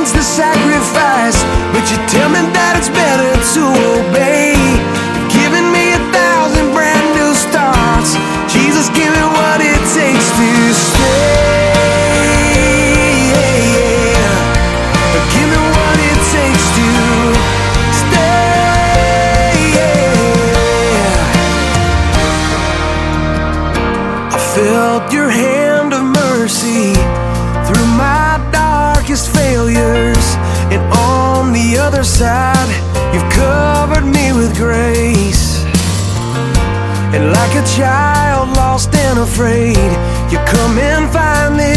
against the sacrifice, but you tell me that it's better to obey. You've given me 1,000 brand new starts. Jesus, give me what it takes to stay. Give me what it takes to stay. I felt your hand of mercy through my darkest failures, and on the other side you've covered me with grace. And like a child lost and afraid, you come and find me